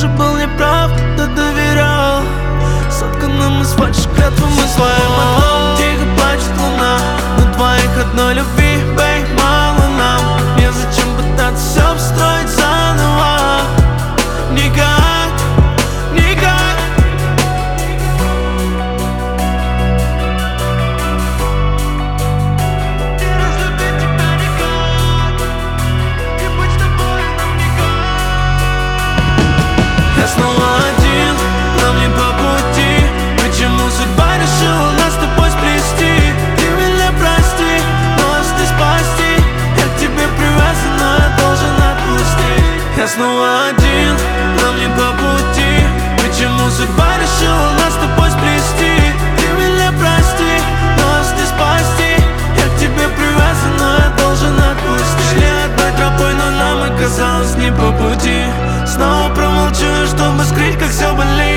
же был неправ, когда доверял сотканным из фальши клятвам и своим окном. Тихо плачет луна, на двоих одной любви, бей, мало нам. Незачем пытаться все обстроить заново. Никак, никак. И разлюбить тебя никак, и быть с тобой нам никак. Я снова один, нам не по пути. Почему судьба решила нас с тобой сплести? Ты меня прости, но не спасти. Я к тебе привязан, но я должен отпустить. Я снова один, нам не по пути. Почему судьба решила нас с тобой сплести? Ты меня прости, но не спасти. Я к тебе привязан, но я должен отпустить. Шли одной тропой, но нам оказалось не по пути. Снова промолчу, чтобы скрыть, как все болит.